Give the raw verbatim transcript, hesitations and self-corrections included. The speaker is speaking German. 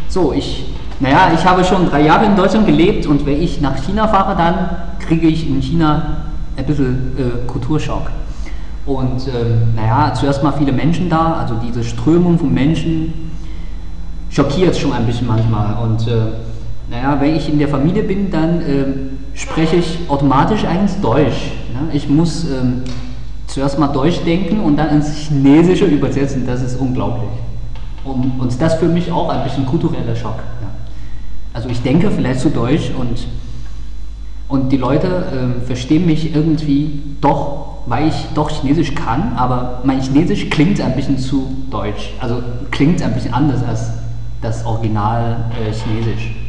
So, ich, naja, ich habe schon drei Jahre in Deutschland gelebt und wenn ich nach China fahre, dann kriege ich in China ein bisschen äh, Kulturschock. Und ähm, naja, zuerst mal viele Menschen da, also diese Strömung von Menschen schockiert schon ein bisschen manchmal. Und äh, naja, wenn ich in der Familie bin, dann äh, spreche ich automatisch eigentlich Deutsch. Ne? Ich muss ähm, zuerst mal Deutsch denken und dann ins Chinesische übersetzen, das ist unglaublich. Und, und das für mich auch ein bisschen kultureller Schock. Ja. Also ich denke vielleicht zu Deutsch und, und die Leute äh, verstehen mich irgendwie doch, weil ich doch Chinesisch kann, aber mein Chinesisch klingt ein bisschen zu deutsch, also klingt ein bisschen anders als das Original äh, Chinesisch.